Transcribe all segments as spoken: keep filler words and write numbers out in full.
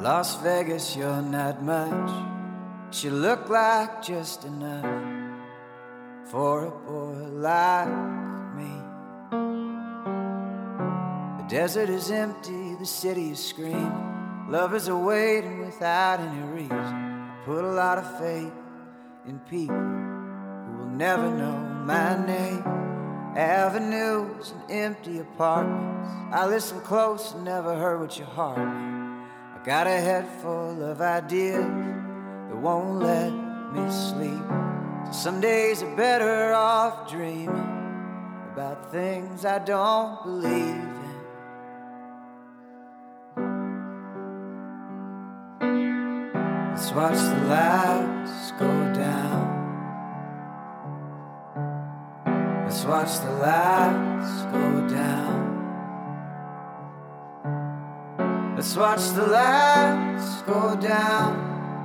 Las Vegas, you're not much, but you look like just enough for a boy like me. The desert is empty, the city is screaming, lovers are waiting without any reason. I put a lot of faith in people who will never know my name. Avenues and empty apartments, I listen close and never heard what your heart meant. I got a head full of ideas that won't let me sleep. So some days are better off dreaming about things I don't believe in. Let's watch the lights go down. Let's watch the lights go down. Let's watch the lights go down.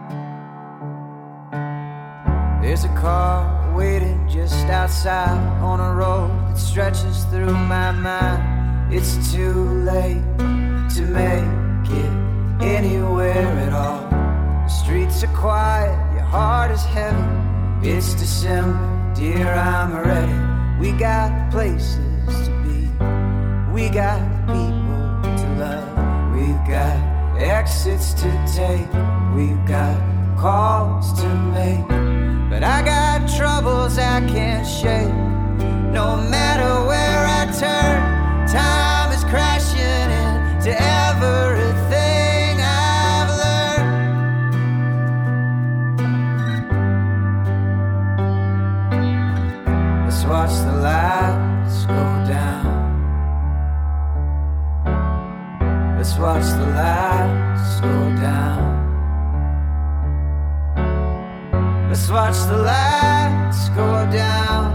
There's a car waiting just outside on a road that stretches through my mind. It's too late to make it anywhere at all. The streets are quiet, your heart is heavy. It's December, dear, I'm ready. We got places to be, we got people to love. We've got exits to take, we've got calls to make. But I got troubles I can't shake. No matter where I turn, time is crashing into everything I've learned. Let's watch the lights go down. Let's watch the lights go down. Let's watch the lights go down.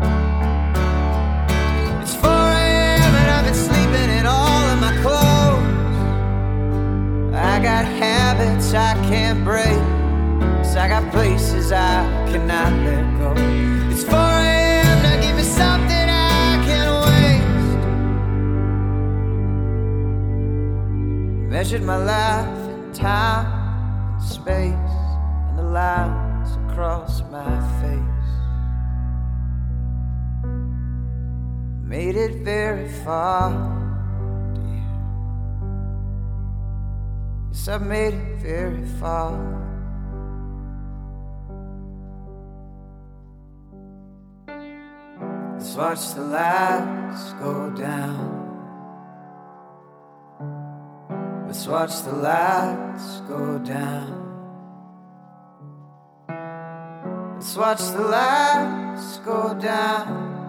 It's four a m and I've been sleeping in all of my clothes. I got habits I can't break, 'cause I got places I cannot let go. It's four a m, now give me something I can waste. Measured my life in time and space, and the lines across my face. Made it very far, dear. Yes, I've made it very far. Let's watch the lights go down. Let's watch the lights go down. Let's watch the lights go down.